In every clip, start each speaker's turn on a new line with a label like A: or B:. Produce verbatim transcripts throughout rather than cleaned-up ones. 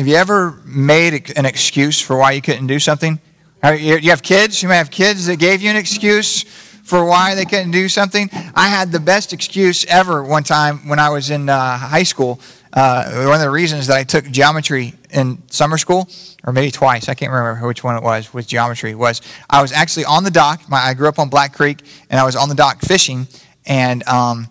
A: Have you ever made an excuse for why you couldn't do something? You have kids? You may have kids that gave you an excuse for why they couldn't do something. I had the best excuse ever one time when I was in uh, high school. Uh, one of the reasons that I took geometry in summer school, or maybe twice, I can't remember which one it was, with geometry, was I was actually on the dock. My, I grew up on Black Creek, and I was on the dock fishing, and um,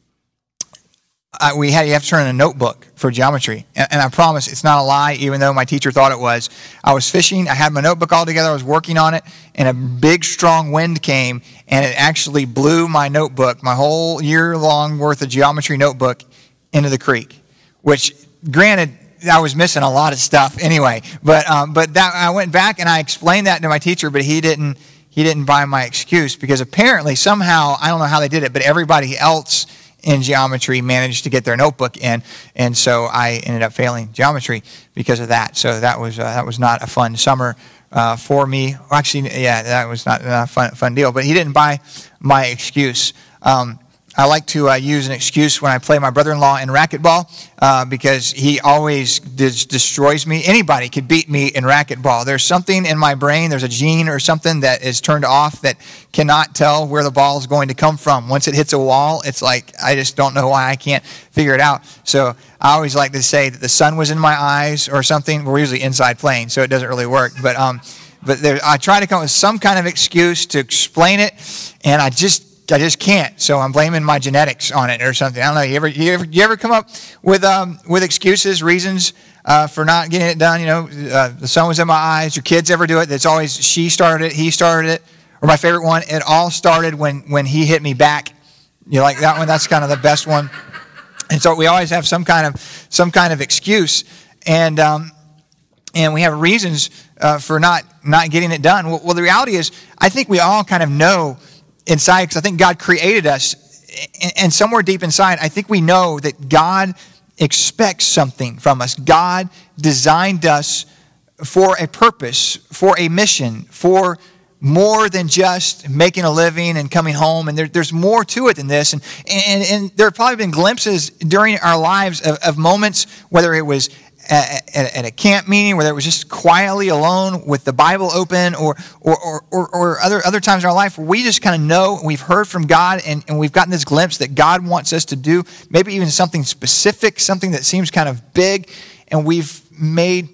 A: I, we had you have to turn in a notebook for geometry. And, and I promise it's not a lie, even though my teacher thought it was. I was fishing. I had my notebook all together. I was working on it, and a big, strong wind came, and it actually blew my notebook, my whole year-long worth of geometry notebook, into the creek. Which, granted, I was missing a lot of stuff anyway. But um, but that I went back and I explained that to my teacher, but he didn't he didn't buy my excuse, because apparently somehow, I don't know how they did it, but everybody else in geometry managed to get their notebook in, and so I ended up failing geometry because of that. So that was uh, that was not a fun summer uh, for me. Well, actually, yeah, that was not a fun fun deal. But he didn't buy my excuse. Um, I like to uh, use an excuse when I play my brother-in-law in racquetball uh, because he always dis- destroys me. Anybody could beat me in racquetball. There's something in my brain, there's a gene or something that is turned off that cannot tell where the ball is going to come from. Once it hits a wall, it's like I just don't know why I can't figure it out. So I always like to say that the sun was in my eyes or something. We're usually inside playing, so it doesn't really work. But um, but there, I try to come up with some kind of excuse to explain it, and I just I just can't, so I'm blaming my genetics on it or something. I don't know. You ever, you ever, you ever come up with um, with excuses, reasons uh, for not getting it done? You know, uh, the sun was in my eyes. Your kids ever do it? It's always she started it, he started it. Or my favorite one, it all started when when he hit me back. You like that one? That's kind of the best one. And so we always have some kind of some kind of excuse, and um, and we have reasons uh, for not not getting it done. Well, well, the reality is, I think we all kind of know inside, because I think God created us, and somewhere deep inside, I think we know that God expects something from us. God designed us for a purpose, for a mission, for more than just making a living and coming home. And there, there's more to it than this. And, and, and there have probably been glimpses during our lives of, of moments, whether it was At, at, at a camp meeting, whether it was just quietly alone with the Bible open, or or or, or, or other other times in our life where we just kind of know, we've heard from God, and, and we've gotten this glimpse that God wants us to do, maybe even something specific, something that seems kind of big, and we've made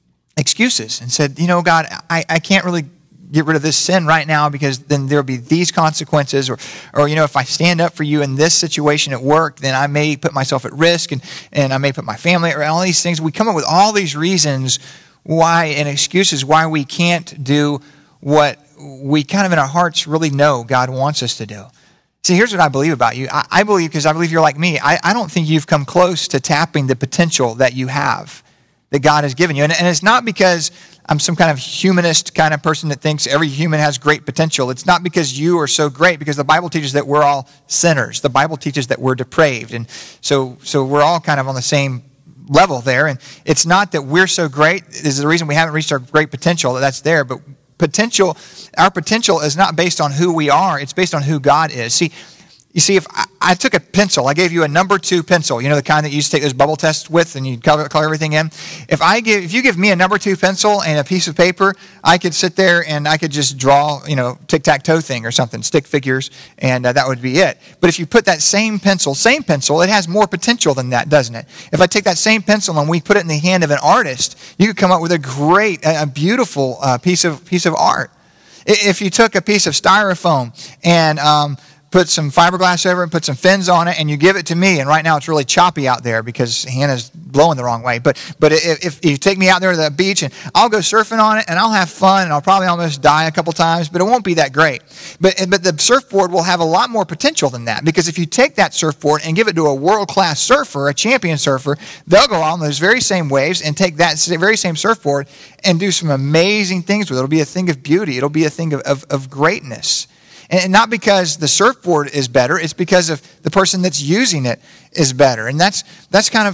A: excuses and said, you know, God, I, I can't really get rid of this sin right now because then there'll be these consequences, or, or you know, if I stand up for you in this situation at work, then I may put myself at risk, and, and I may put my family at risk, all these things. We come up with all these reasons why, and excuses why we can't do what we kind of in our hearts really know God wants us to do. See, here's what I believe about you. I, I believe, because I believe you're like me, I, I don't think you've come close to tapping the potential that you have, that God has given you. And, and it's not because I'm some kind of humanist kind of person that thinks every human has great potential. It's not because you are so great, because the Bible teaches that we're all sinners. The Bible teaches that we're depraved. And so so we're all kind of on the same level there. And it's not that we're so great is the reason we haven't reached our great potential, that that's there. But potential, our potential is not based on who we are. It's based on who God is. See, You see, if I, I took a pencil, I gave you a number two pencil, you know, the kind that you used to take those bubble tests with and you color, color everything in. If I give, if you give me a number two pencil and a piece of paper, I could sit there and I could just draw, you know, tic-tac-toe thing or something, stick figures, and uh, that would be it. But if you put that same pencil, same pencil, it has more potential than that, doesn't it? If I take that same pencil and we put it in the hand of an artist, you could come up with a great, a beautiful uh, piece of piece of art. If you took a piece of styrofoam and um, put some fiberglass over it, put some fins on it, and you give it to me, and right now it's really choppy out there because Hannah's blowing the wrong way, but but if, if you take me out there to the beach, and I'll go surfing on it, and I'll have fun, and I'll probably almost die a couple times, but it won't be that great. But, but the surfboard will have a lot more potential than that, because if you take that surfboard and give it to a world-class surfer, a champion surfer, they'll go on those very same waves and take that very same surfboard and do some amazing things with it. It'll be a thing of beauty. It'll be a thing of, of, of greatness. And not because the surfboard is better, it's because of the person that's using it is better. And that's that's kind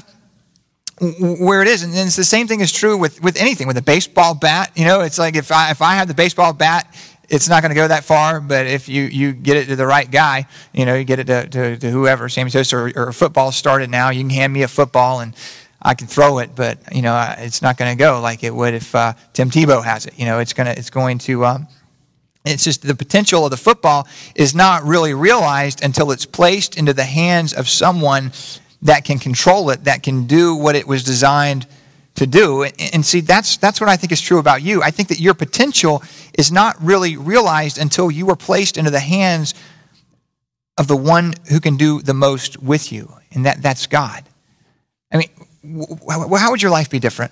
A: of where it is. And it's the same thing is true with, with anything, with a baseball bat. You know, it's like if I if I have the baseball bat, it's not going to go that far. But if you, you get it to the right guy, you know, you get it to, to, to whoever, Sammy Sosa, or, or football started now, you can hand me a football and I can throw it, but, you know, it's not going to go like it would if uh, Tim Tebow has it. You know, it's going to, it's going to, um, it's just the potential of the football is not really realized until it's placed into the hands of someone that can control it, that can do what it was designed to do. And, and see, that's that's what I think is true about you. I think that your potential is not really realized until you are placed into the hands of the one who can do the most with you, and that, that's God. I mean, how would your life be different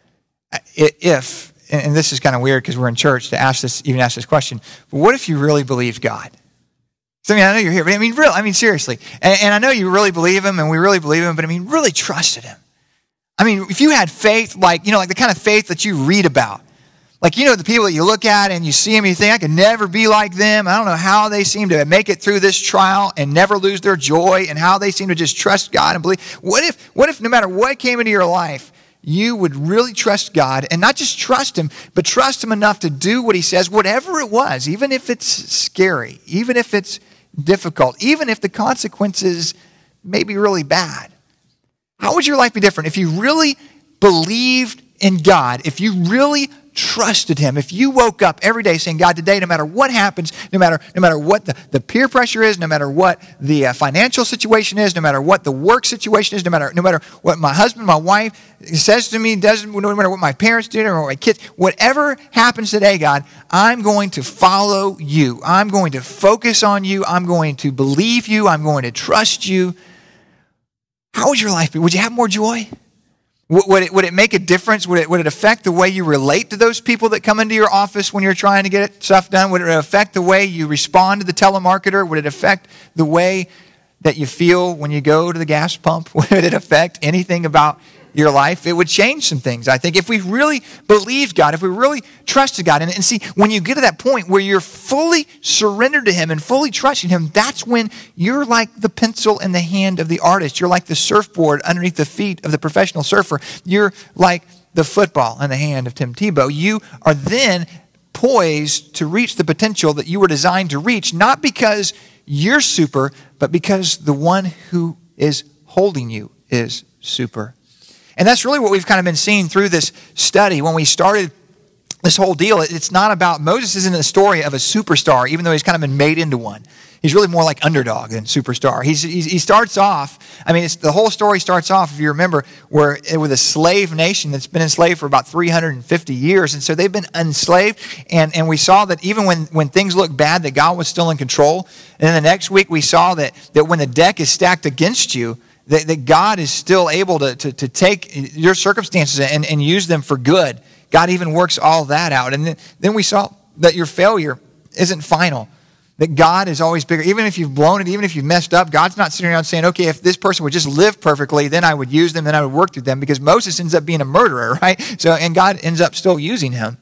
A: if, and this is kind of weird because we're in church to ask this, even ask this question, but what if you really believed God? So, I mean, I know you're here, but I mean, real, I mean, seriously. And, and I know you really believe him, and we really believe him, but I mean, really trusted him. I mean, if you had faith, like, you know, like the kind of faith that you read about, like, you know, the people that you look at and you see them and you think, I could never be like them. I don't know how they seem to make it through this trial and never lose their joy, and how they seem to just trust God and believe. What if, what if no matter what came into your life, you would really trust God, and not just trust him, but trust him enough to do what he says, whatever it was, even if it's scary, even if it's difficult, even if the consequences may be really bad? How would your life be different if you really believed in God, if you really trusted him, if you woke up every day saying, God, today, no matter what happens, no matter no matter what the, the peer pressure is, no matter what the uh, financial situation is, no matter what the work situation is, no matter no matter what my husband, my wife says to me, doesn't, no matter what my parents do, or my kids, whatever happens today, God, I'm going to follow you. I'm going to focus on you. I'm going to believe you. I'm going to trust you. How would your life be? Would you have more joy? Would it, would it make a difference? Would it, would it affect the way you relate to those people that come into your office when you're trying to get stuff done? Would it affect the way you respond to the telemarketer? Would it affect the way that you feel when you go to the gas pump? Would it affect anything about your life? It would change some things, I think, if we really believed God, if we really trusted God. And, and see, when you get to that point where you're fully surrendered to him and fully trusting him, that's when you're like the pencil in the hand of the artist. You're like the surfboard underneath the feet of the professional surfer. You're like the football in the hand of Tim Tebow. You are then poised to reach the potential that you were designed to reach, not because you're super, but because the one who is holding you is super. And that's really what we've kind of been seeing through this study. When we started this whole deal, it's not about, Moses isn't a story of a superstar, even though he's kind of been made into one. He's really more like underdog than superstar. He's, he's, he starts off, I mean, it's, the whole story starts off, if you remember, where with a slave nation that's been enslaved for about three hundred fifty years. And so they've been enslaved. And, and we saw that even when, when things looked bad, that God was still in control. And then the next week we saw that, that when the deck is stacked against you, That, that God is still able to, to, to take your circumstances and, and use them for good. God even works all that out. And then, then we saw that your failure isn't final. That God is always bigger. Even if you've blown it, even if you've messed up, God's not sitting around saying, okay, if this person would just live perfectly, then I would use them, then I would work through them. Because Moses ends up being a murderer, right? So, and God ends up still using him.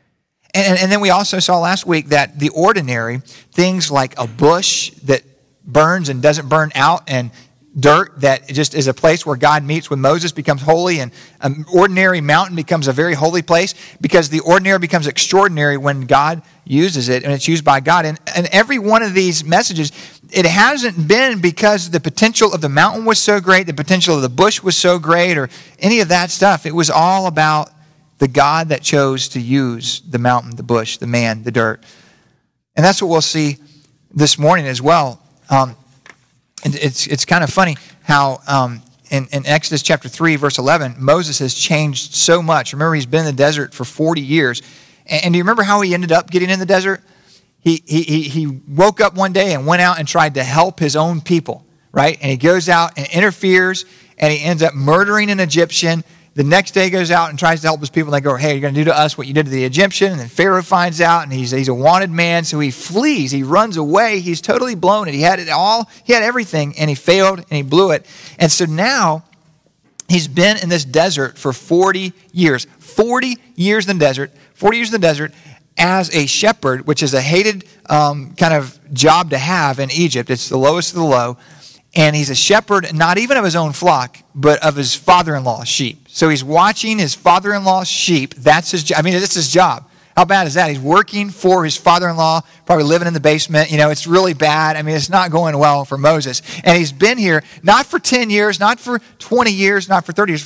A: And, and then we also saw last week that the ordinary, things like a bush that burns and doesn't burn out, and dirt that just is a place where God meets with Moses, becomes holy, and an ordinary mountain becomes a very holy place, because the ordinary becomes extraordinary when God uses it, and it's used by God. And, and every one of these messages, it hasn't been because the potential of the mountain was so great, the potential of the bush was so great, or any of that stuff. It was all about the God that chose to use the mountain, the bush, the man, the dirt. And that's what we'll see this morning as well. Um, And it's it's kind of funny how um, in, in Exodus chapter three, verse eleven, Moses has changed so much. Remember, he's been in the desert for forty years. And, and do you remember how he ended up getting in the desert? He, he, he, he woke up one day and went out and tried to help his own people, right? And he goes out and interferes, and he ends up murdering an Egyptian. The next day goes out and tries to help his people. And they go, hey, you're going to do to us what you did to the Egyptian. And then Pharaoh finds out, and he's, he's a wanted man. So he flees. He runs away. He's totally blown it. He had it all. He had everything, and he failed, and he blew it. And so now he's been in this desert for forty years. forty years in the desert. forty years in the desert as a shepherd, which is a hated um, kind of job to have in Egypt. It's the lowest of the low. And he's a shepherd, not even of his own flock, but of his father-in-law's sheep. So he's watching his father-in-law's sheep. That's his job. I mean, that's his job. How bad is that? He's working for his father-in-law, probably living in the basement. You know, it's really bad. I mean, it's not going well for Moses. And he's been here not for ten years, not for twenty years, not for thirty years, for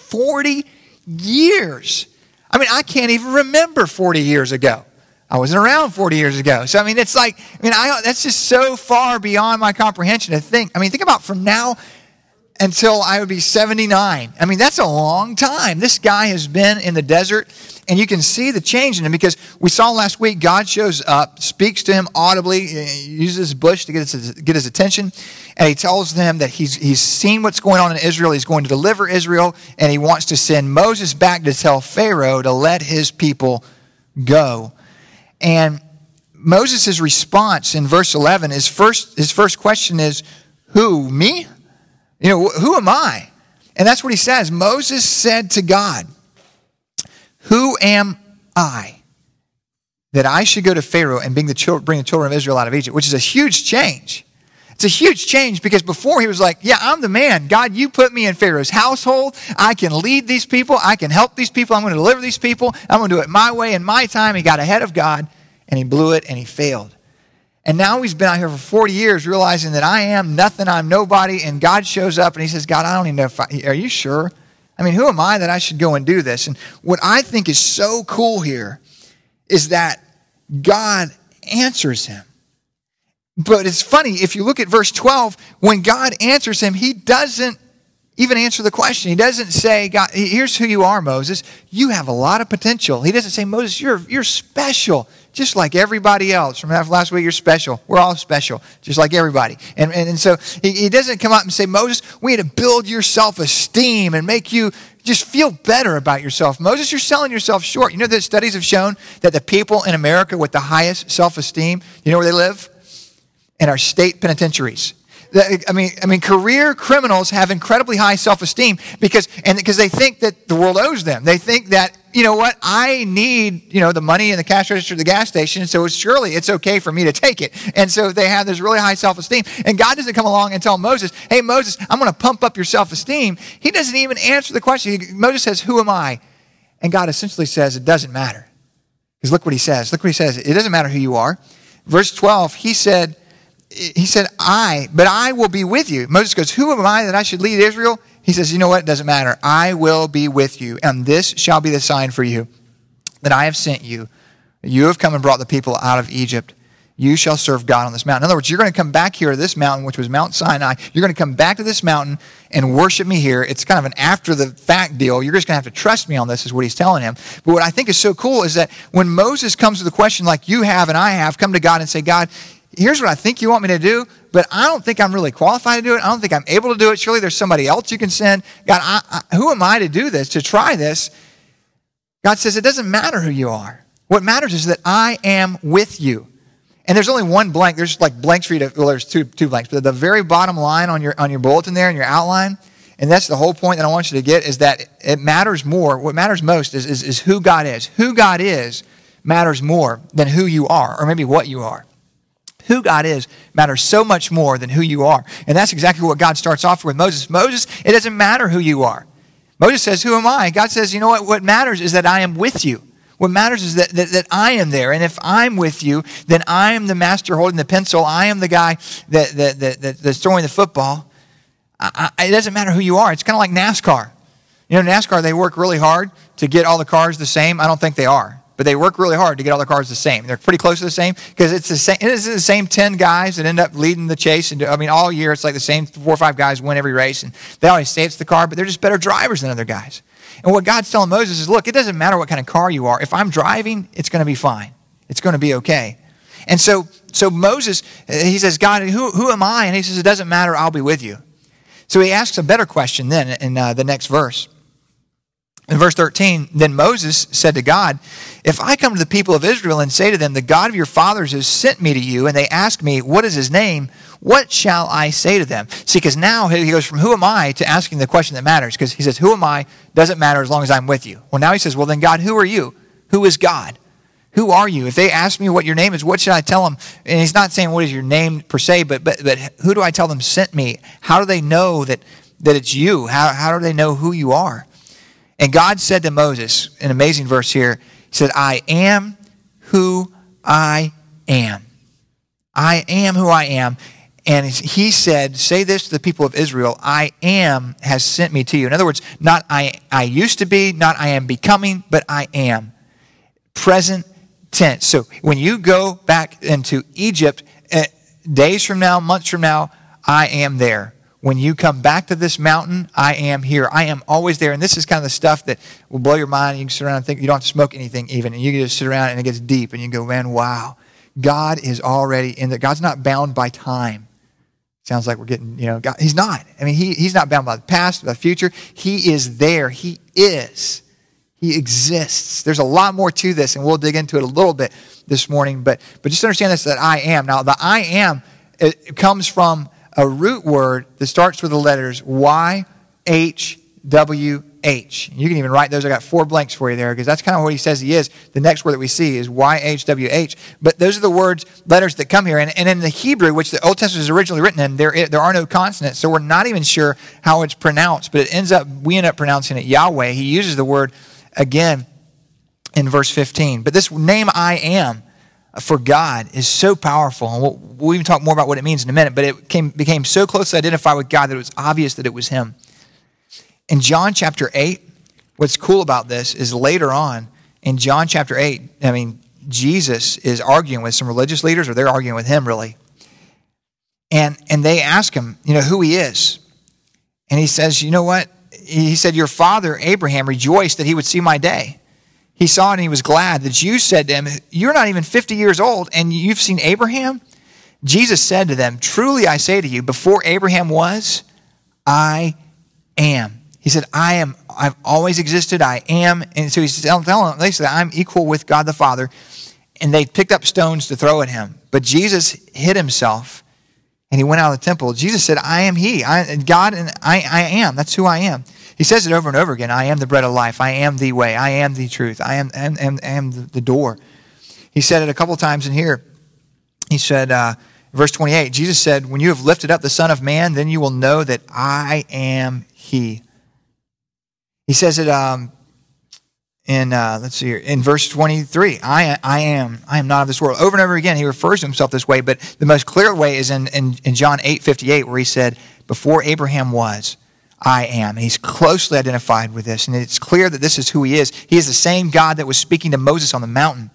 A: forty years. I mean, I can't even remember forty years ago. I wasn't around forty years ago. So, I mean, it's like, I mean, I, that's just so far beyond my comprehension to think. I mean, think about from now until I would be seventy-nine. I mean, that's a long time. This guy has been in the desert, and you can see the change in him because we saw last week God shows up, speaks to him audibly, uses his bush to get his, get his attention, and he tells them that he's, he's seen what's going on in Israel. He's going to deliver Israel, and he wants to send Moses back to tell Pharaoh to let his people go. And Moses' response in verse eleven, is first, his first question is, who, me? You know, who am I? And that's what he says. Moses said to God, who am I that I should go to Pharaoh and bring the children, bring the children of Israel out of Egypt? Which is a huge change. It's a huge change because before he was like, yeah, I'm the man. God, you put me in Pharaoh's household. I can lead these people. I can help these people. I'm going to deliver these people. I'm going to do it my way in my time. He got ahead of God and he blew it and he failed. And now he's been out here for forty years realizing that I am nothing, I'm nobody, and God shows up and he says, God, I don't even know if I, are you sure? I mean, who am I that I should go and do this? And what I think is so cool here is that God answers him. But it's funny, if you look at verse twelve, when God answers him, he doesn't even answer the question. He doesn't say, God, here's who you are, Moses. You have a lot of potential. He doesn't say, Moses, you're, you're special. Just like everybody else. From last week, you're special. We're all special, just like everybody. And, and, and so he, he doesn't come out and say, Moses, we need to build your self-esteem and make you just feel better about yourself. Moses, you're selling yourself short. You know that studies have shown that the people in America with the highest self-esteem, you know where they live? In our state penitentiaries. I mean, I mean, career criminals have incredibly high self-esteem because, and because they think that the world owes them. They think that, you know what, I need, you know, the money in the cash register at the gas station, so surely it's okay for me to take it. And so they have this really high self-esteem. And God doesn't come along and tell Moses, hey, Moses, I'm going to pump up your self-esteem. He doesn't even answer the question. He, Moses says, who am I? And God essentially says, it doesn't matter. Because look what he says. Look what he says. It doesn't matter who you are. Verse twelve, he said, He said, I, but I will be with you. Moses goes, who am I that I should lead Israel? He says, you know what? It doesn't matter. I will be with you. And this shall be the sign for you that I have sent you. You have come and brought the people out of Egypt. You shall serve God on this mountain. In other words, you're going to come back here to this mountain, which was Mount Sinai. You're going to come back to this mountain and worship me here. It's kind of an after the fact deal. You're just going to have to trust me on this is what he's telling him. But what I think is so cool is that when Moses comes to the question like you have and I have, come to God and say, God, here's what I think you want me to do, but I don't think I'm really qualified to do it. I don't think I'm able to do it. Surely there's somebody else you can send. God, I, I, who am I to do this, to try this? God says it doesn't matter who you are. What matters is that I am with you. And there's only one blank. There's like blanks for you to, well, there's two, two blanks. But the very bottom line on your, on your bulletin there in your outline, and that's the whole point that I want you to get, is that it matters more. What matters most is, is, is who God is. Who God is matters more than who you are, or maybe what you are. Who God is matters so much more than who you are. And that's exactly what God starts off with Moses. Moses, it doesn't matter who you are. Moses says, who am I? God says, you know what? What matters is that I am with you. What matters is that, that, that I am there. And if I'm with you, then I am the master holding the pencil. I am the guy that, that, that, that that's throwing the football. I, I, it doesn't matter who you are. It's kind of like NASCAR. You know, NASCAR, they work really hard to get all the cars the same. I don't think they are. But they work really hard to get all the cars the same. They're pretty close to the same because it's the same. It's the same ten guys that end up leading the chase. And I mean, all year it's like the same four or five guys win every race, and they always say it's the car, but they're just better drivers than other guys. And what God's telling Moses is, look, it doesn't matter what kind of car you are. If I'm driving, it's going to be fine. It's going to be okay. And so, so Moses, he says, God, who who am I? And he says, it doesn't matter. I'll be with you. So he asks a better question then in uh, the next verse. In verse thirteen, then Moses said to God, if I come to the people of Israel and say to them, the God of your fathers has sent me to you, and they ask me, what is his name? What shall I say to them? See, because now he goes from who am I to asking the question that matters. Because he says, who am I? Doesn't matter as long as I'm with you. Well, now he says, well, then God, who are you? Who is God? Who are you? If they ask me what your name is, what should I tell them? And he's not saying what is your name per se, but but, but who do I tell them sent me? How do they know that, that it's you? How, how do they know who you are? And God said to Moses, an amazing verse here, he said, I am who I am. I am who I am. And he said, say this to the people of Israel, I am has sent me to you. In other words, not I, I used to be, not I am becoming, but I am. Present tense. So when you go back into Egypt, uh, days from now, months from now, I am there. When you come back to this mountain, I am here. I am always there. And this is kind of the stuff that will blow your mind. You can sit around and think you don't have to smoke anything even. And you can just sit around and it gets deep. And you go, man, wow. God is already in there. God's not bound by time. Sounds like we're getting, you know, God, he's not. I mean, he, he's not bound by the past, by the future. He is there. He is. He exists. There's a lot more to this, and we'll dig into it a little bit this morning. But, but just understand this, that I am. Now, the I am, it comes from a root word that starts with the letters Y, H, W, H. You can even write those. I got four blanks for you there because that's kind of what he says he is. The next word that we see is Y H W H. But those are the words, letters that come here. And, and in the Hebrew, which the Old Testament is originally written in, there, there are no consonants. So we're not even sure how it's pronounced. But it ends up, we end up pronouncing it Yahweh. He uses the word again in verse fifteen. But this name I am for God is so powerful. And we'll, we'll even talk more about what it means in a minute. But it came, became so closely identified with God that it was obvious that it was him. In John chapter eight, what's cool about this is later on, in John chapter eight, I mean, Jesus is arguing with some religious leaders, or they're arguing with him, really. And, and they ask him, you know, who he is. And he says, you know what? He said, your father, Abraham, rejoiced that he would see my day. He saw it and he was glad. The Jews said to him, you're not even fifty years old, and you've seen Abraham? Jesus said to them, truly I say to you, before Abraham was, I am. He said, I am, I've always existed, I am. And so he's telling them, they said, I'm equal with God the Father. And they picked up stones to throw at him. But Jesus hid himself and he went out of the temple. Jesus said, I am he. I, God and I, I am. That's who I am. He says it over and over again. I am the bread of life. I am the way. I am the truth. I am, am, am, am the door. He said it a couple times in here. He said, uh, verse twenty-eight, Jesus said, when you have lifted up the Son of Man, then you will know that I am he. He says it um, in, uh, let's see here, in verse twenty-three, I, I am, I am not of this world. Over and over again, he refers to himself this way, but the most clear way is in, in, in John eight fifty-eight, where he said, before Abraham was, I am. And he's closely identified with this, and it's clear that this is who he is. He is the same God that was speaking to Moses on the mountain.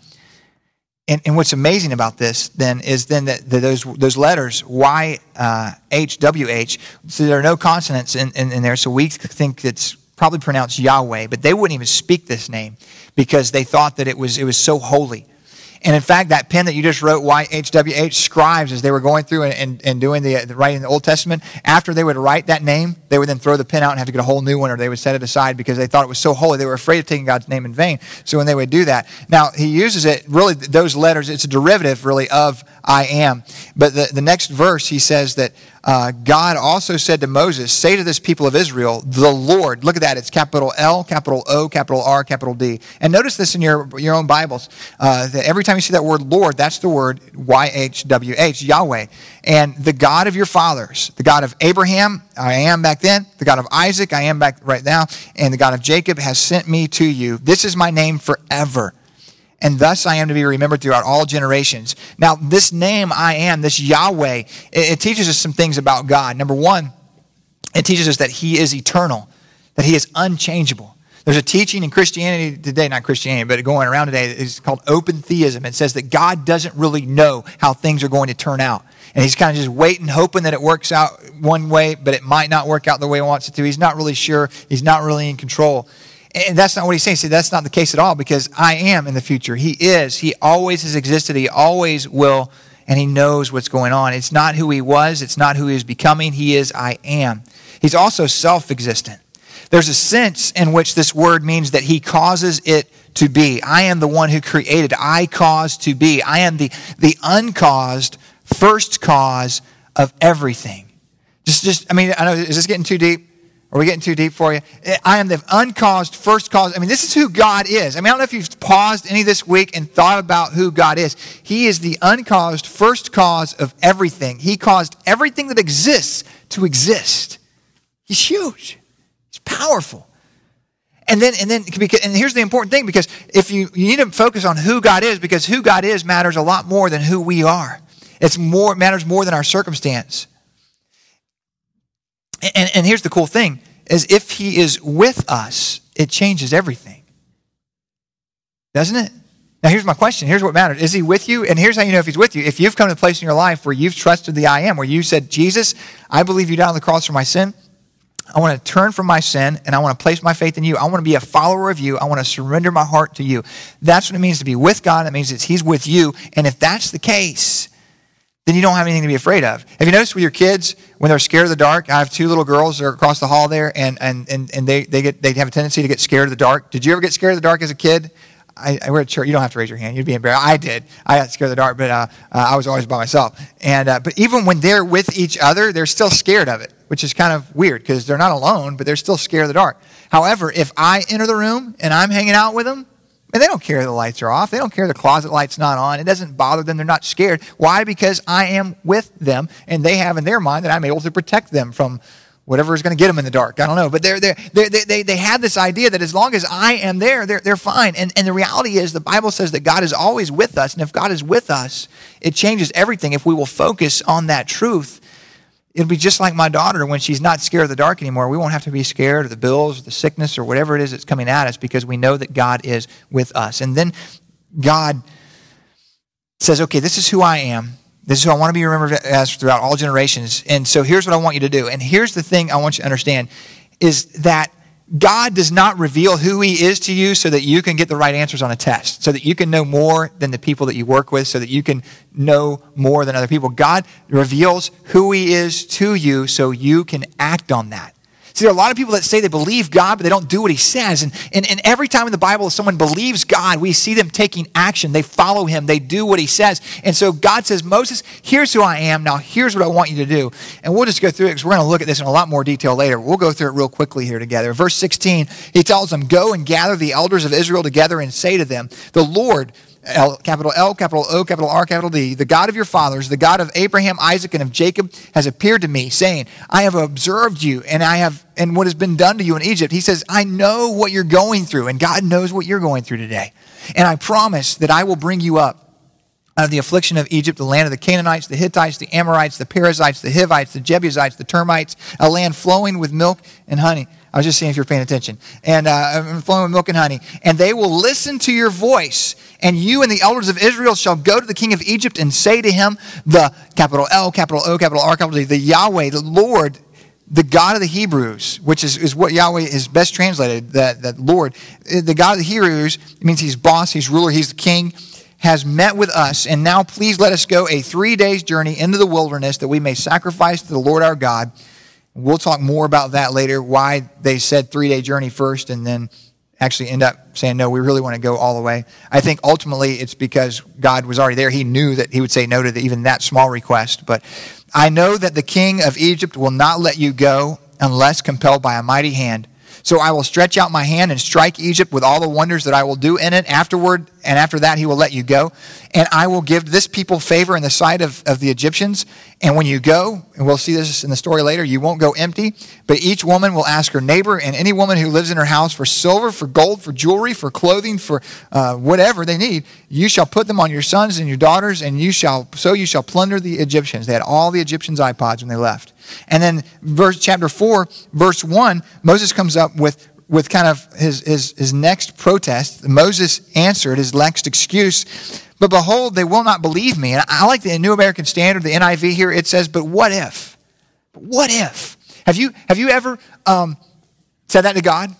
A: And, and what's amazing about this, then, is then that, that those those letters, Y, uh, H, W, H, so there are no consonants in, in, in there, so we think it's probably pronounced Yahweh, but they wouldn't even speak this name because they thought that it was it was so holy. And in fact, that pen that you just wrote, Y H W H, scribes, as they were going through and, and, and doing the, the writing in the Old Testament, after they would write that name, they would then throw the pen out and have to get a whole new one, or they would set it aside because they thought it was so holy. They were afraid of taking God's name in vain. So when they would do that, now he uses it, really, those letters, it's a derivative, really, of I am. But the, the next verse, he says that uh, God also said to Moses, say to this people of Israel, the Lord, look at that, it's capital L, capital O, capital R, capital D. And notice this in your, your own Bibles, uh, that every time you see that word Lord, that's the word Y H W H, Yahweh. And the God of your fathers, the God of Abraham, I am back then, the God of Isaac, I am back right now, and the God of Jacob has sent me to you. This is my name forever. And thus I am to be remembered throughout all generations. Now, this name, I am, this Yahweh, it, it teaches us some things about God. Number one, it teaches us that he is eternal, that he is unchangeable. There's a teaching in Christianity today, not Christianity, but going around today, it's called open theism. It says that God doesn't really know how things are going to turn out. And he's kind of just waiting, hoping that it works out one way, but it might not work out the way he wants it to. He's not really sure. He's not really in control. And that's not what he's saying. See, that's not the case at all, because I am in the future. He is. He always has existed. He always will, and he knows what's going on. It's not who he was. It's not who he is becoming. He is I am. He's also self-existent. There's a sense in which this word means that he causes it to be. I am the one who created. I cause to be. I am the, the uncaused first cause of everything. Just, just, I mean, I know, is this getting too deep? Are we getting too deep for you? I am the uncaused first cause. I mean, this is who God is. I mean, I don't know if you've paused any this week and thought about who God is. He is the uncaused first cause of everything. He caused everything that exists to exist. He's huge. He's powerful. And then, and then, and here's the important thing, because if you, you need to focus on who God is, because who God is matters a lot more than who we are. It's more, it matters more than our circumstance. And, and here's the cool thing, is if he is with us, it changes everything. Doesn't it? Now here's my question. Here's what matters. Is he with you? And here's how you know if he's with you. If you've come to the place in your life where you've trusted the I am, where you said, Jesus, I believe you died on the cross for my sin. I want to turn from my sin and I want to place my faith in you. I want to be a follower of you. I want to surrender my heart to you. That's what it means to be with God. It means that he's with you. And if that's the case, then you don't have anything to be afraid of. Have you noticed with your kids, when they're scared of the dark? I have two little girls that are across the hall there, and and and, and they, they, get, they have a tendency to get scared of the dark. Did you ever get scared of the dark as a kid? I, I we're at church. You don't have to raise your hand. You'd be embarrassed. I did. I got scared of the dark, but uh, uh, I was always by myself. And uh, but even when they're with each other, they're still scared of it, which is kind of weird because they're not alone, but they're still scared of the dark. However, if I enter the room and I'm hanging out with them, and they don't care the lights are off. They don't care the closet light's not on. It doesn't bother them. They're not scared. Why? Because I am with them, and they have in their mind that I'm able to protect them from whatever is going to get them in the dark. I don't know. But they're, they're, they're, they they they have this idea that as long as I am there, they're, they're fine. And, and the reality is the Bible says that God is always with us. And if God is with us, it changes everything. If we will focus on that truth, it'll be just like my daughter when she's not scared of the dark anymore. We won't have to be scared of the bills, or the sickness, or whatever it is that's coming at us because we know that God is with us. And then God says, okay, this is who I am. This is who I want to be remembered as throughout all generations. And so here's what I want you to do. And here's the thing I want you to understand is that God does not reveal who he is to you so that you can get the right answers on a test, so that you can know more than the people that you work with, so that you can know more than other people. God reveals who he is to you so you can act on that. See, there are a lot of people that say they believe God, but they don't do what he says. And, and, and every time in the Bible someone believes God, we see them taking action. They follow him. They do what he says. And so God says, Moses, here's who I am. Now, here's what I want you to do. And we'll just go through it because we're going to look at this in a lot more detail later. We'll go through it real quickly here together. Verse sixteen, he tells them, go and gather the elders of Israel together and say to them, the Lord, L, capital L, capital O, capital R, capital D, the God of your fathers, the God of Abraham, Isaac, and of Jacob, has appeared to me, saying, I have observed you, and I have, and what has been done to you in Egypt. He says, I know what you're going through, and God knows what you're going through today. And I promise that I will bring you up out of the affliction of Egypt, the land of the Canaanites, the Hittites, the Amorites, the Perizzites, the Hivites, the Jebusites, the Termites, a land flowing with milk and honey. I was just seeing if you're paying attention. And uh, flowing with milk and honey. And they will listen to your voice. And you and the elders of Israel shall go to the king of Egypt and say to him, the capital L, capital O, capital R, capital D, the Yahweh, the Lord, the God of the Hebrews, which is, is what Yahweh is best translated, that, that Lord. The God of the Hebrews, it means he's boss, he's ruler, he's the king, has met with us. And now please let us go a three days journey into the wilderness that we may sacrifice to the Lord our God. We'll talk more about that later, why they said three-day journey first and then actually end up saying, no, we really want to go all the way. I think ultimately it's because God was already there. He knew that he would say no to the, even that small request. But I know that the king of Egypt will not let you go unless compelled by a mighty hand. So I will stretch out my hand and strike Egypt with all the wonders that I will do in it. Afterward, and after that, he will let you go. And I will give this people favor in the sight of, of the Egyptians. And when you go, and we'll see this in the story later, you won't go empty. But each woman will ask her neighbor and any woman who lives in her house for silver, for gold, for jewelry, for clothing, for uh, whatever they need. You shall put them on your sons and your daughters, and you shall so you shall plunder the Egyptians. They had all the Egyptians' iPods when they left. And then verse chapter four, verse one, Moses comes up with, with kind of his, his, his next protest. Moses answered his next excuse, but behold, they will not believe me. And I like the New American Standard, the N I V here. It says, but what if? What if? Have you, have you ever um, said that to God?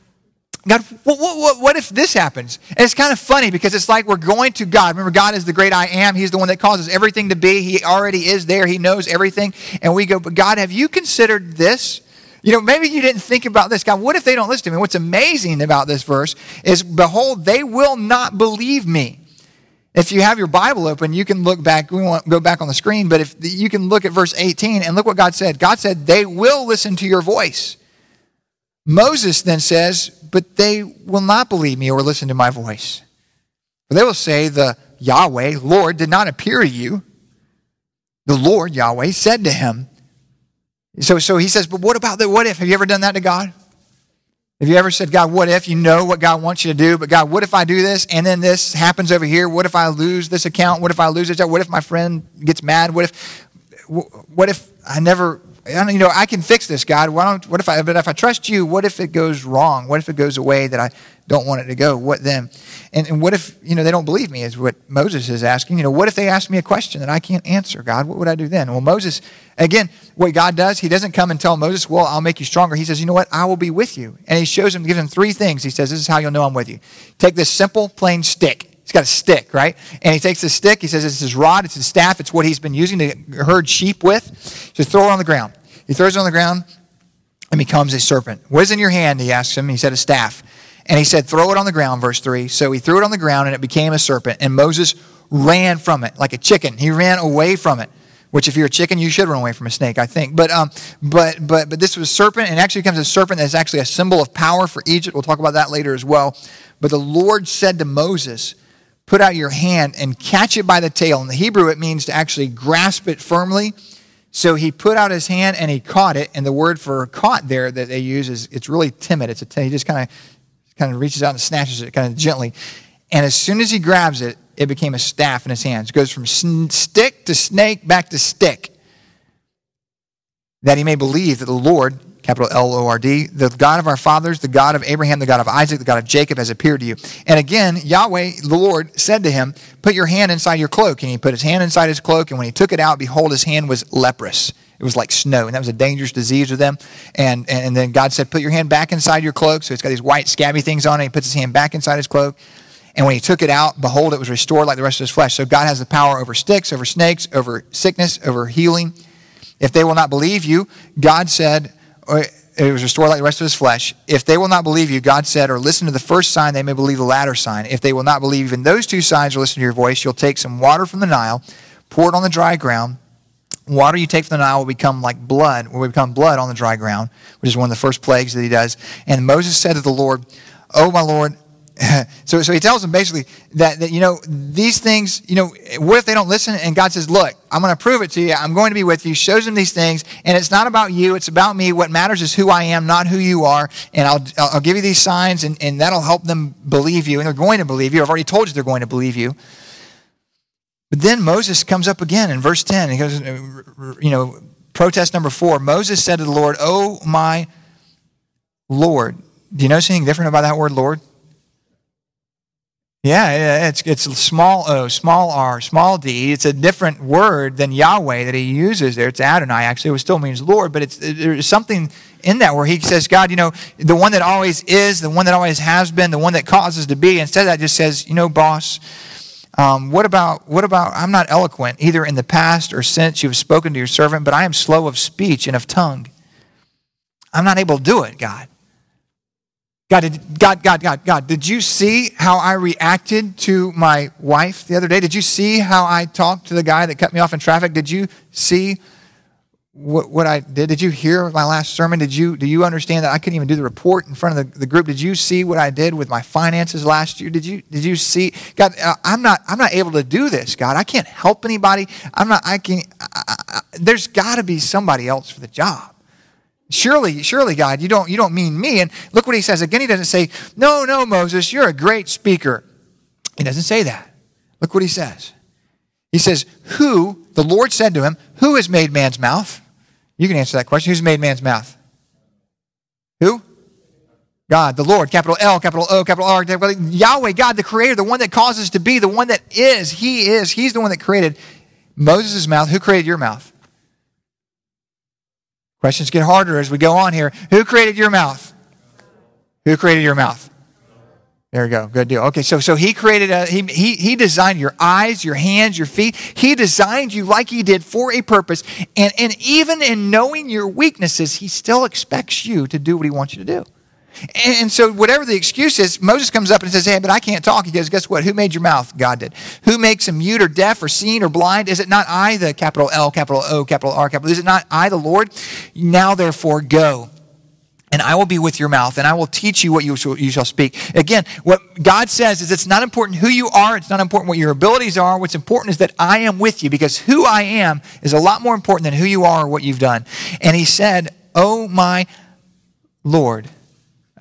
A: God, what, what, what if this happens? And it's kind of funny because it's like we're going to God. Remember, God is the great I am. He's the one that causes everything to be. He already is there. He knows everything. And we go, but God, have you considered this? You know, maybe you didn't think about this. God, what if they don't listen to me? What's amazing about this verse is, behold, they will not believe me. If you have your Bible open, you can look back. We won't go back on the screen, but if you can look at verse eighteen and look what God said. God said, they will listen to your voice. Moses then says, but they will not believe me or listen to my voice. For they will say, the Yahweh, Lord, did not appear to you. The Lord, Yahweh, said to him. So, so he says, but what about the what if? Have you ever done that to God? Have you ever said, God, what if? You know what God wants you to do, but God, what if I do this and then this happens over here? What if I lose this account? What if I lose this? What if my friend gets mad? What if, what if I never, I don't, you know, I can fix this, God. Why don't, what if I, but if I trust you, what if it goes wrong? What if it goes a way that I don't want it to go? What then? And, and what if, you know, they don't believe me is what Moses is asking. You know, what if they ask me a question that I can't answer, God? What would I do then? Well, Moses, again, what God does, he doesn't come and tell Moses, well, I'll make you stronger. He says, you know what? I will be with you. And he shows him, gives him three things. He says, this is how you'll know I'm with you. Take this simple, plain stick. He's got a stick, right? And he takes the stick. He says, it's his rod. It's his staff. It's what he's been using to herd sheep with. He says, throw it on the ground. He throws it on the ground and becomes a serpent. What is in your hand? He asks him. He said, a staff. And he said, throw it on the ground, verse three. So he threw it on the ground and it became a serpent. And Moses ran from it like a chicken. He ran away from it, which if you're a chicken, you should run away from a snake, I think. But um, but but but this was a serpent, and it actually becomes a serpent that's actually a symbol of power for Egypt. We'll talk about that later as well. But the Lord said to Moses, put out your hand and catch it by the tail. In the Hebrew, it means to actually grasp it firmly. So he put out his hand and he caught it. And the word for caught there that they use is, it's really timid. It's a, he just kind of kind of reaches out and snatches it kind of gently. And as soon as he grabs it, it became a staff in his hands. It goes from stick to snake back to stick. That he may believe that the Lord, capital L O R D, the God of our fathers, the God of Abraham, the God of Isaac, the God of Jacob has appeared to you. And again, Yahweh, the Lord, said to him, put your hand inside your cloak. And he put his hand inside his cloak, and when he took it out, behold, his hand was leprous. It was like snow, and that was a dangerous disease with them. And, and then God said, put your hand back inside your cloak. So it's got these white scabby things on it. He puts his hand back inside his cloak. And when he took it out, behold, it was restored like the rest of his flesh. So God has the power over sticks, over snakes, over sickness, over healing. If they will not believe you, God said, or it was restored like the rest of his flesh. If they will not believe you, God said, or listen to the first sign, they may believe the latter sign. If they will not believe even those two signs or listen to your voice, you'll take some water from the Nile, pour it on the dry ground. Water you take from the Nile will become like blood, will become blood on the dry ground, which is one of the first plagues that he does. And Moses said to the Lord, oh, my Lord. so, so he tells him basically that, that, you know, these things, you know, what if they don't listen? And God says, look, I'm going to prove it to you. I'm going to be with you. Shows him these things. And it's not about you. It's about me. What matters is who I am, not who you are. And I'll, I'll give you these signs, and, and that'll help them believe you. And they're going to believe you. I've already told you they're going to believe you. But then Moses comes up again in verse ten. He goes, you know, protest number four. Moses said to the Lord, oh, my Lord. Do you notice anything different about that word, Lord? Yeah, it's it's small o, small r, small d. It's a different word than Yahweh that he uses there. It's Adonai, actually. It still means Lord, but it's there's something in that where he says, God, you know, the one that always is, the one that always has been, the one that causes to be. Instead of that, just says, you know, boss, um, what about, what about, I'm not eloquent, either in the past or since you have spoken to your servant, but I am slow of speech and of tongue. I'm not able to do it, God. God, did, God, God, God, God, did you see how I reacted to my wife the other day? Did you see how I talked to the guy that cut me off in traffic? Did you see what, what I did? Did you hear my last sermon? Did you, do you understand that I couldn't even do the report in front of the, the group? Did you see what I did with my finances last year? Did you, did you see? God, uh, I'm not, I'm not able to do this, God. I can't help anybody. I'm not, I can, I, I, there's got to be somebody else for the job. Surely, surely, God, you don't, you don't mean me. And look what he says. Again, he doesn't say, no, no, Moses, you're a great speaker. He doesn't say that. Look what he says. He says, who, the Lord said to him, who has made man's mouth? You can answer that question. Who's made man's mouth? Who? God, the Lord, capital L, capital O, capital R, capital Yahweh, God, the creator, the one that causes to be, the one that is. He is. He's the one that created Moses' mouth. Who created your mouth? Questions get harder as we go on here. Who created your mouth? Who created your mouth? There we go. Good deal. Okay, so so he created, a, he, he, he designed your eyes, your hands, your feet. He designed you like he did for a purpose. And, and even in knowing your weaknesses, he still expects you to do what he wants you to do. And, and so whatever the excuse is, Moses comes up and says, hey, but I can't talk. He goes, guess what? Who made your mouth? God did. Who makes him mute or deaf or seen or blind? Is it not I, the capital L, capital O, capital R, capital? Is it not I, the Lord? Now, therefore, go. And I will be with your mouth, and I will teach you what you shall, you shall speak. Again, what God says is it's not important who you are. It's not important what your abilities are. What's important is that I am with you, because who I am is a lot more important than who you are or what you've done. And he said, oh, my Lord.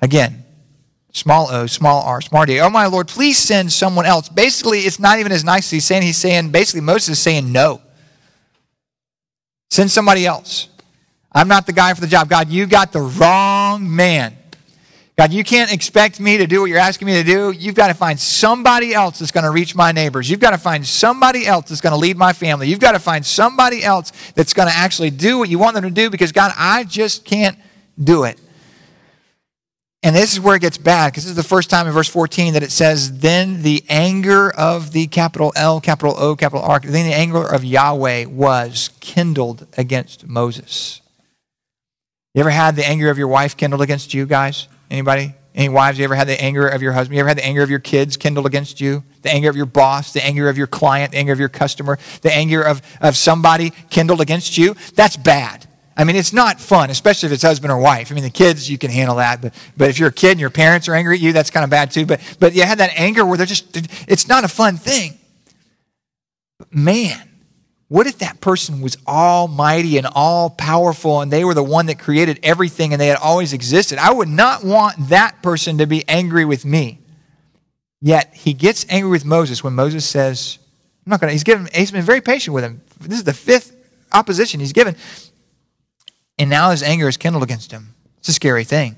A: Again, small o, small r, small d. Oh, my Lord, please send someone else. Basically, it's not even as nice as he's saying. He's saying, basically, Moses is saying no. Send somebody else. I'm not the guy for the job. God, you got the wrong man. God, you can't expect me to do what you're asking me to do. You've got to find somebody else that's going to reach my neighbors. You've got to find somebody else that's going to lead my family. You've got to find somebody else that's going to actually do what you want them to do, because, God, I just can't do it. And this is where it gets bad, because this is the first time in verse fourteen that it says, then the anger of the capital L, capital O, capital R, then the anger of Yahweh was kindled against Moses. You ever had the anger of your wife kindled against you, guys? Anybody? Any wives, you ever had the anger of your husband? You ever had the anger of your kids kindled against you? The anger of your boss, the anger of your client, the anger of your customer, the anger of, of somebody kindled against you? That's bad. I mean, it's not fun, especially if it's husband or wife. I mean, the kids, you can handle that. But but if you're a kid and your parents are angry at you, that's kind of bad too. But, but you had that anger where they're just, it's not a fun thing. But man, what if that person was almighty and all-powerful and they were the one that created everything and they had always existed? I would not want that person to be angry with me. Yet he gets angry with Moses when Moses says, I'm not going to, he's given, he's been very patient with him. This is the fifth opposition he's given. And now his anger is kindled against him. It's a scary thing.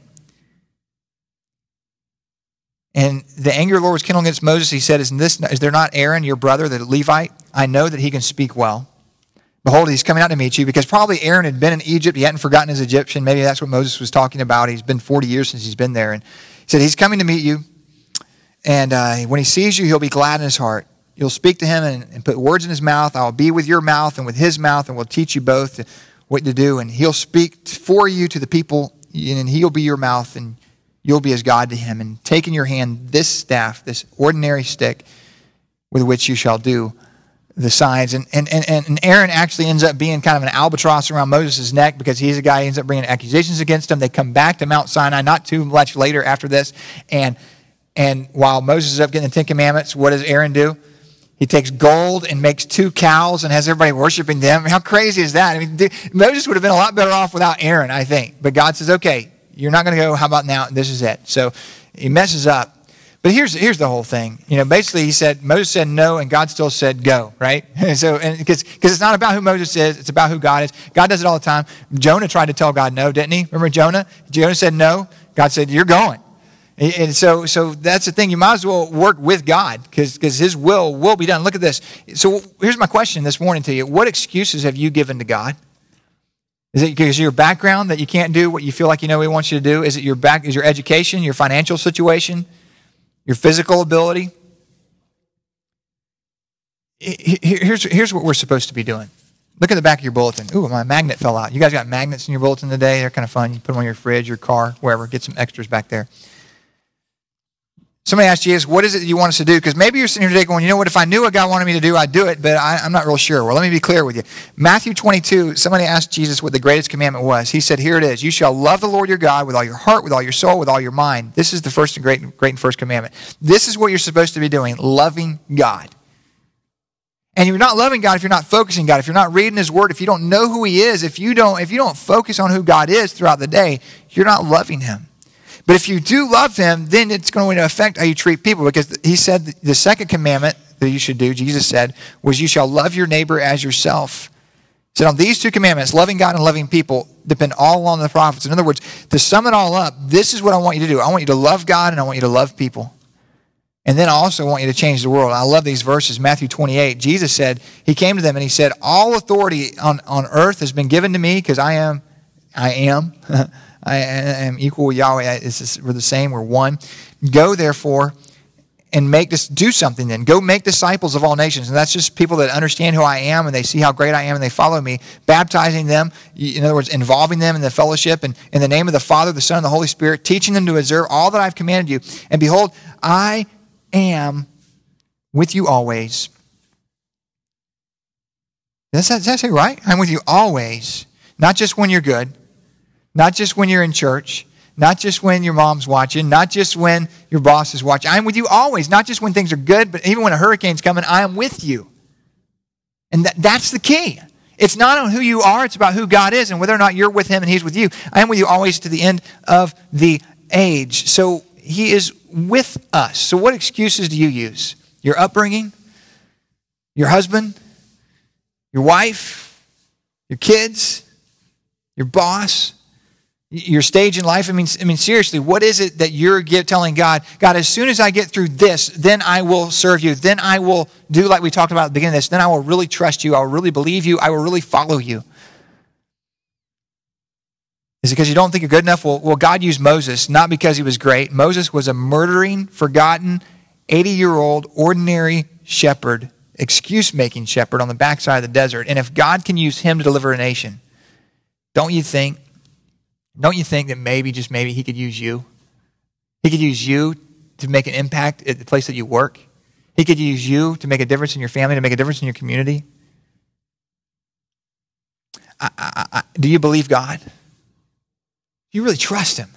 A: And the anger of the Lord was kindled against Moses. He said, is, this, is there not Aaron, your brother, the Levite? I know that he can speak well. Behold, he's coming out to meet you. Because probably Aaron had been in Egypt. He hadn't forgotten his Egyptian. Maybe that's what Moses was talking about. He's been forty years since he's been there. And he said, he's coming to meet you. And uh, when he sees you, he'll be glad in his heart. You'll speak to him and, and put words in his mouth. I will be with your mouth and with his mouth, and will teach you both to, what to do. And he'll speak for you to the people, and he'll be your mouth, and you'll be as God to him. And take in your hand this staff, this ordinary stick, with which you shall do the signs. And, and, and, and Aaron actually ends up being kind of an albatross around Moses' neck, because he's a guy who ends up bringing accusations against him. They come back to Mount Sinai not too much later after this. And, and while Moses is up getting the Ten Commandments, what does Aaron do? He takes gold and makes two cows and has everybody worshiping them. How crazy is that? I mean, dude, Moses would have been a lot better off without Aaron, I think. But God says, okay, you're not going to go. How about now? This is it. So he messes up. But here's here's the whole thing. You know, basically he said, Moses said no, and God still said go, right? so because because it's not about who Moses is, it's about who God is. God does it all the time. Jonah tried to tell God no, didn't he? Remember Jonah? Jonah said no. God said, you're going. And so so that's the thing. You might as well work with God, because because his will will be done. Look at this. So here's my question this morning to you. What excuses have you given to God? Is it because of your background that you can't do what you feel like you know he wants you to do? Is it your back? Is your education, your financial situation, your physical ability? Here's, here's what we're supposed to be doing. Look at the back of your bulletin. Ooh, my magnet fell out. You guys got magnets in your bulletin today? They're kind of fun. You put them on your fridge, your car, wherever. Get some extras back there. Somebody asked Jesus, what is it that you want us to do? Because maybe you're sitting here today going, you know what, if I knew what God wanted me to do, I'd do it, but I, I'm not real sure. Well, let me be clear with you. Matthew twenty-two, somebody asked Jesus what the greatest commandment was. He said, here it is. You shall love the Lord your God with all your heart, with all your soul, with all your mind. This is the first and great, great and first commandment. This is what you're supposed to be doing, loving God. And you're not loving God if you're not focusing God, if you're not reading his word, if you don't know who he is, if you don't, if you don't focus on who God is throughout the day, you're not loving him. But if you do love him, then it's going to affect how you treat people, because he said the second commandment that you should do, Jesus said, was you shall love your neighbor as yourself. He said on these two commandments, loving God and loving people, depend all on the prophets. In other words, to sum it all up, this is what I want you to do. I want you to love God and I want you to love people. And then I also want you to change the world. I love these verses. Matthew twenty-eight, Jesus said, he came to them and he said, all authority on, on earth has been given to me, because I am, I am, I am equal with Yahweh. It's just, we're the same. We're one. Go, therefore, and make this, do something then. Go make disciples of all nations. And that's just people that understand who I am and they see how great I am and they follow me, baptizing them, in other words, involving them in the fellowship, and in the name of the Father, the Son, and the Holy Spirit, teaching them to observe all that I've commanded you. And behold, I am with you always. Does that, does that say right? I'm with you always. Not just when you're good. Not just when you're in church, not just when your mom's watching, not just when your boss is watching. I'm with you always, not just when things are good, but even when a hurricane's coming, I am with you. And that, that's the key. It's not on who you are, it's about who God is and whether or not you're with him and he's with you. I am with you always to the end of the age. So he is with us. So what excuses do you use? Your upbringing? Your husband? Your wife? Your kids? Your boss? Your stage in life? I mean, I mean, seriously, what is it that you're give, telling God, God, as soon as I get through this, then I will serve you. Then I will do like we talked about at the beginning of this. Then I will really trust you. I will really believe you. I will really follow you. Is it because you don't think you're good enough? Well, well, God used Moses, not because he was great. Moses was a murdering, forgotten, eighty-year-old, ordinary shepherd, excuse-making shepherd on the backside of the desert. And if God can use him to deliver a nation, don't you think Don't you think that maybe, just maybe, he could use you? He could use you to make an impact at the place that you work. He could use you to make a difference in your family, to make a difference in your community. I, I, I, do you believe God? Do you really trust him?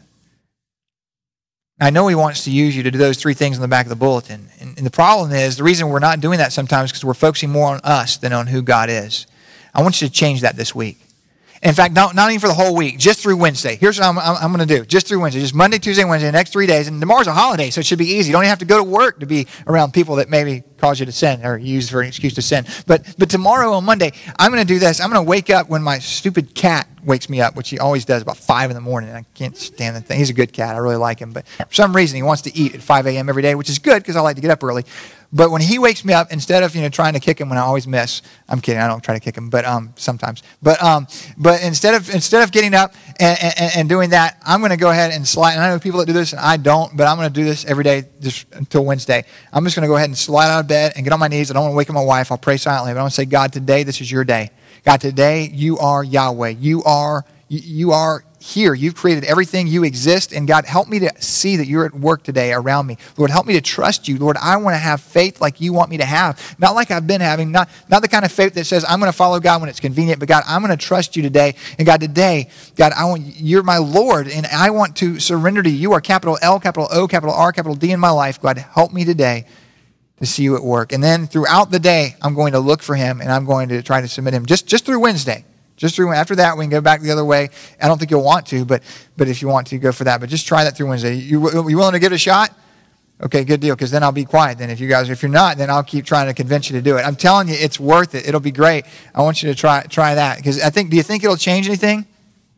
A: I know he wants to use you to do those three things on the back of the bulletin. And, and the problem is, the reason we're not doing that sometimes is because we're focusing more on us than on who God is. I want you to change that this week. In fact, not, not even for the whole week, just through Wednesday. Here's what I'm, I'm, I'm going to do. Just through Wednesday. Just Monday, Tuesday, Wednesday, the next three days. And tomorrow's a holiday, so it should be easy. You don't even have to go to work to be around people that maybe cause you to sin or use for an excuse to sin. But but tomorrow on Monday, I'm going to do this. I'm going to wake up when my stupid cat wakes me up, which he always does about five in the morning. I can't stand the thing. He's a good cat. I really like him. But for some reason, he wants to eat at five a.m. every day, which is good because I like to get up early. But when he wakes me up, instead of you know trying to kick him when I always miss, I'm kidding. I don't try to kick him, but um sometimes. But um but instead of instead of getting up and, and, and doing that, I'm going to go ahead and slide. And I know people that do this, and I don't. But I'm going to do this every day just until Wednesday. I'm just going to go ahead and slide out of bed and get on my knees. I don't want to wake up my wife. I'll pray silently, but I want to say, God, today this is your day. God, today you are Yahweh. You are you, you are. Here, you've created everything, you exist, and God, help me to see that you're at work today around me. Lord, help me to trust you. Lord, I want to have faith like you want me to have, not like I've been having, not, not the kind of faith that says I'm going to follow God when it's convenient, but God, I'm going to trust you today. And God, today, God, I want you're my Lord, and I want to surrender to you. You are capital L, capital O, capital R, capital D in my life. God, help me today to see you at work. And then throughout the day, I'm going to look for him, and I'm going to try to submit him just, just through Wednesday. Just through, after that, we can go back the other way. I don't think you'll want to, but but if you want to, go for that. But just try that through Wednesday. You, you willing to give it a shot? Okay, good deal, because then I'll be quiet. Then if you guys, if you're not, then I'll keep trying to convince you to do it. I'm telling you, it's worth it. It'll be great. I want you to try try that, because I think. Do you think it'll change anything?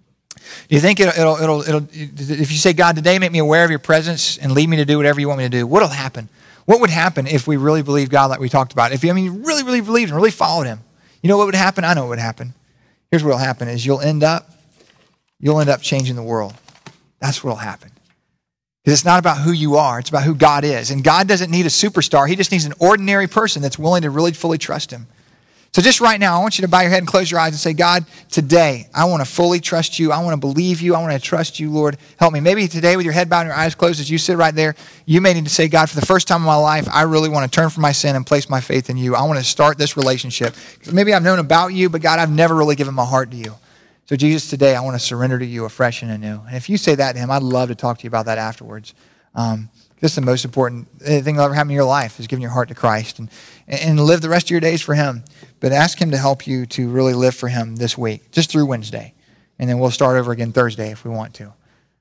A: Do you think it'll, it'll it'll it'll if you say, God, today make me aware of your presence and lead me to do whatever you want me to do? What'll happen? What would happen if we really believed God like we talked about? If you, I mean, you really, really believed and really followed him, you know what would happen? I know what would happen. Here's what will happen is you'll end up, you'll end up changing the world. That's what will happen. Because it's not about who you are, it's about who God is. And God doesn't need a superstar. He just needs an ordinary person that's willing to really fully trust him. So just right now, I want you to bow your head and close your eyes and say, God, today, I want to fully trust you. I want to believe you. I want to trust you, Lord. Help me. Maybe today with your head bowed and your eyes closed as you sit right there, you may need to say, God, for the first time in my life, I really want to turn from my sin and place my faith in you. I want to start this relationship. Maybe I've known about you, but God, I've never really given my heart to you. So Jesus, today, I want to surrender to you afresh and anew. And if you say that to him, I'd love to talk to you about that afterwards. Um, This is the most important thing that'll ever happen in your life, is giving your heart to Christ and, and live the rest of your days for him. But ask him to help you to really live for him this week, just through Wednesday. And then we'll start over again Thursday if we want to.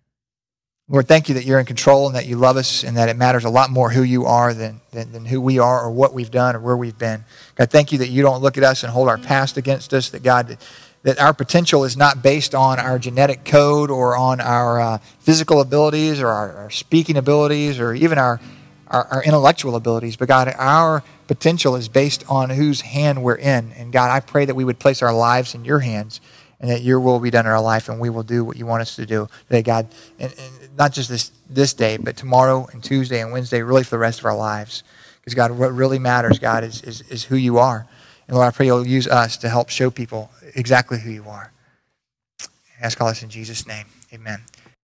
A: Lord, thank you that you're in control and that you love us and that it matters a lot more who you are than, than, than who we are or what we've done or where we've been. God, thank you that you don't look at us and hold our past against us, that God... that our potential is not based on our genetic code or on our uh, physical abilities or our, our speaking abilities or even our, our, our intellectual abilities. But God, our potential is based on whose hand we're in. And God, I pray that we would place our lives in your hands and that your will be done in our life and we will do what you want us to do today, God. And, and not just this, this day, but tomorrow and Tuesday and Wednesday, really for the rest of our lives. Because God, what really matters, God, is, is, is who you are. And Lord, I pray you'll use us to help show people exactly who you are. I ask all this in Jesus' name. Amen.